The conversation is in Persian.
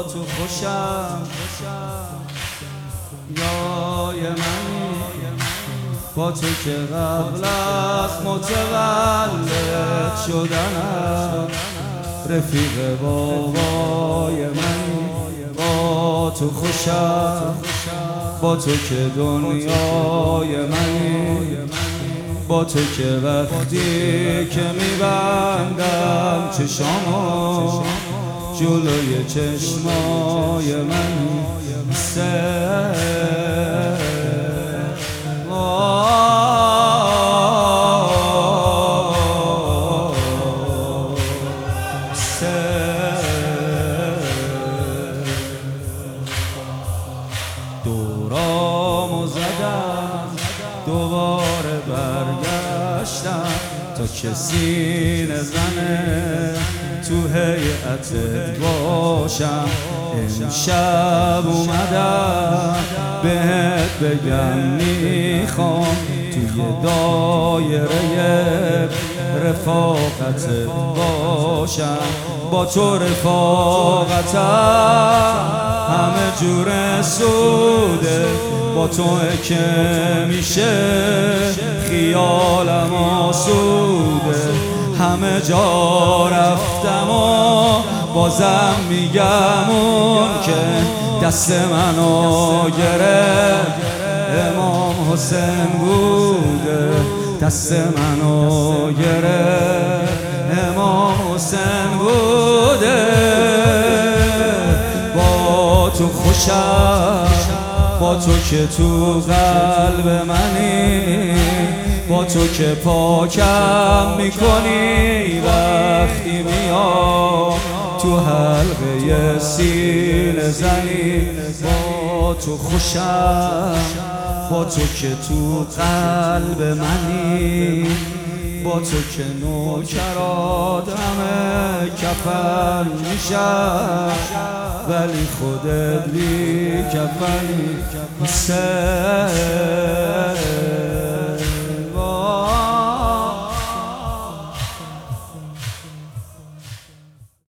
تو خوشم، یای منی با تو که قبل از متولد شدنم، رفیق بابای منی با تو خوشم، با تو که دنیای منی، با تو که وقتی که میبندم چشامو جلوی چشمای منی دورامو زدم دوباره برگشتم تا که سینه زنه تو هیئتت باشم. امشب اومدم بهت بگم میخوام توی دایره رفاقتت باشم. با تو رفاقتم همه جور سوده، با تو که میشه خیالم آسوده. همه جا رفتم و بازم میگم اون که دست منو گرفت امام حسین بوده، دست منو گرفت امام حسین بوده. با تو خوشم، با تو که تو قلب منی، با تو که پاکم میکنی وقتی میام تو حلقه سینه زنی. با تو خوشم، با تو که تو قلب منی، با تو که نوکرات همه کفن میشن ولی خودت بی کفنی.